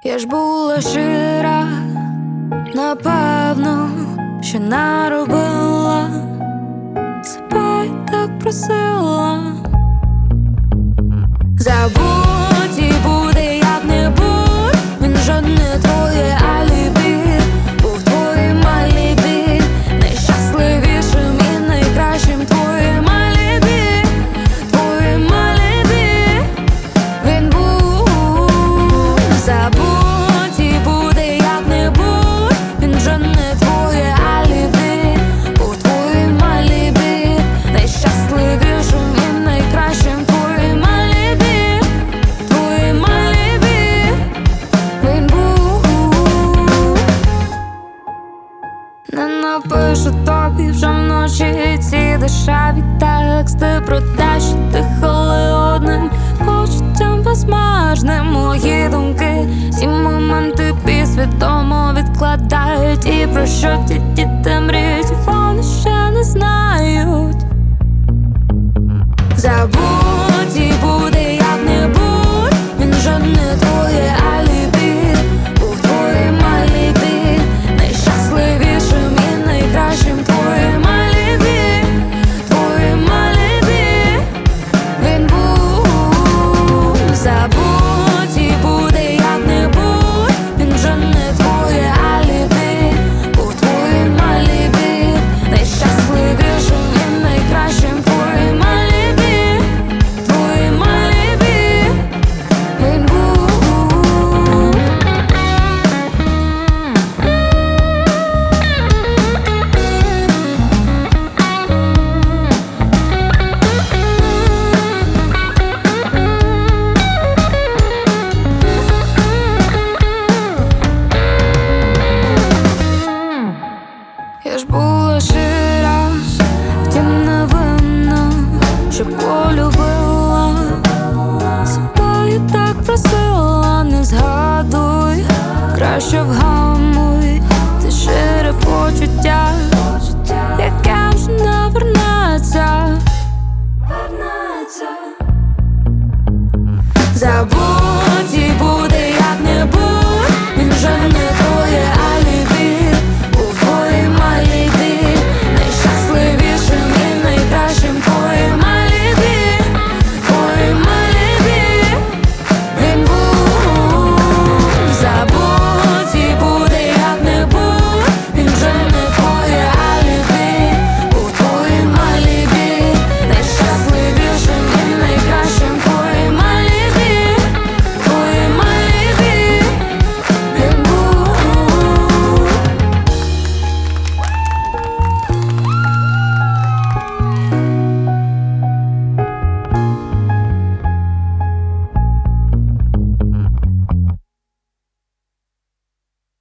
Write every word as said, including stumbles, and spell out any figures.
Я ж була щира, напевно, що наробила, себе так просила. Забудь і буде як-небудь, він жодне твоє алібі, був твоїм алібі, найщасливішим і найкращим твоїм алібі, твоїм алібі він був. Забудь і буде як-небудь, він жодне твоє алібі, був твоїм алібі, найщасливішим і найкращим твоїм алібі, твоїм алібі він був. Не напишу тобі вже вночі ці дешеві тексти про те, що ти холодним почуттям безмежним. Мої думки ці моменти підсвідомо відкладають, і про що ті діти мріють, вони ще не знають. Забудь і буде як-небудь, він жодне твоє алібі, був твоїм алібі, найщасливішим і найкращим твоїм алібі, твоїм алібі він був. Забудь і буде як-небудь, він жодне твоє алібі, був твоїм алібі, найщасливішим і найкращим твоїм алібі, твоїм алібі він був. Я ж була щира, втім невинна, що полюбила, себе так просила, не згадуй, краще вгамуй, це щире почуття.